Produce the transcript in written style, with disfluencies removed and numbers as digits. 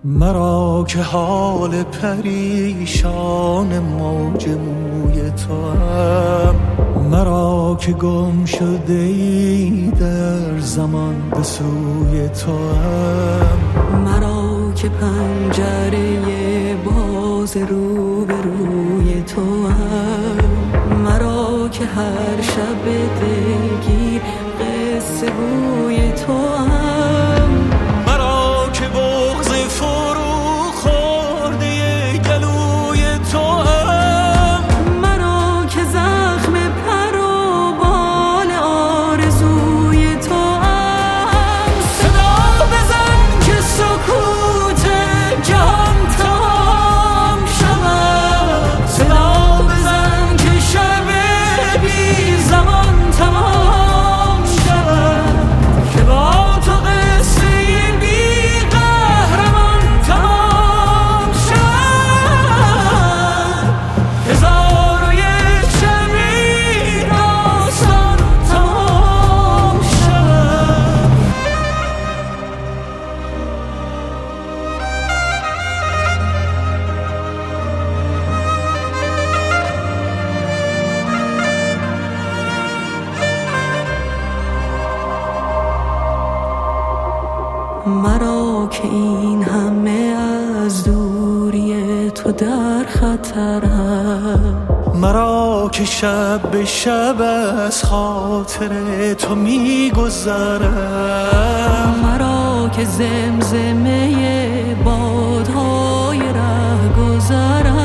مرا که حال پریشان موج موی توام، مرا که گم شده ای در زمان به سوی توام، مرا که پنجره باز رو به روی توام، مرا که هر شب دلگیر قصه گوی توام، مرا که بغض فرو خورده گلوی توام، مرا که زخم پر و بال آرزوی توام. صدا بزن که سکوت جهان تمام شود، صدا بزن که شب بی زمان تمام شود، که با تو قصه بی قهرمان تمام شود. هزار و یک شبی داستان تمام شود. مرا که این همه از دوری تو در خطرم، مرا که شب به شب از خاطر تو میگذرم، مرا که زمزمه بادهای ره گذرم،